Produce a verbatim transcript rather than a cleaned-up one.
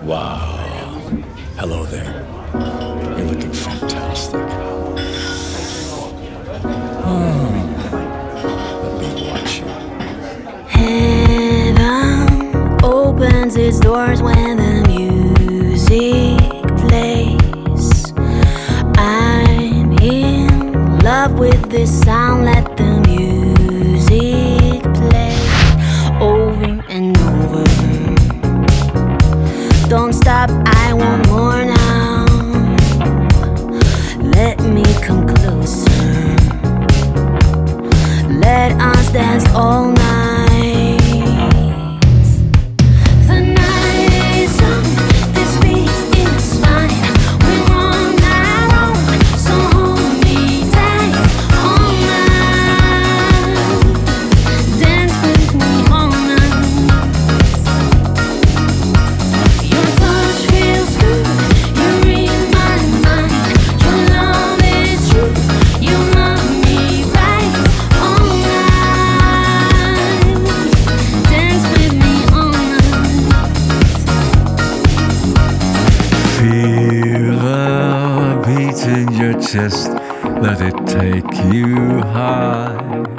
Wow. Hello there. You're looking fantastic. Hmm. Let me watch you. Heaven opens its doors when the music plays. I'm in love with this sound. Let the music play over and over. Don't stop, I want more now. Let me come closer. Let us dance all night. The night is young, this beat is fine. We're on our own, so hold me tight all night. Dance with me all night. Your touch feels good, you read my mind. Your love is true, you love me right all night. Dance with me all night. Feel the beat in your chest, let it take you high.